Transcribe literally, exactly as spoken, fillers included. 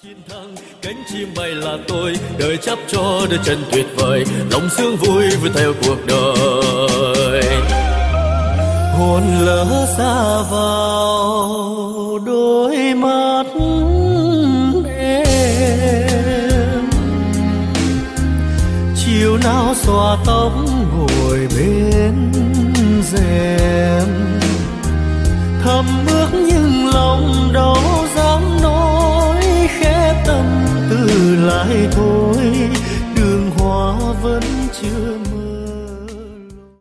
chiến thắng cánh chim bay là tôi đời chấp cho đôi chân tuyệt vời lòng sương vui với theo cuộc đời hồn lỡ xa vào đôi mắt em chiều nào xòa tóc ngồi bên rèm thầm ước nhưng lòng đau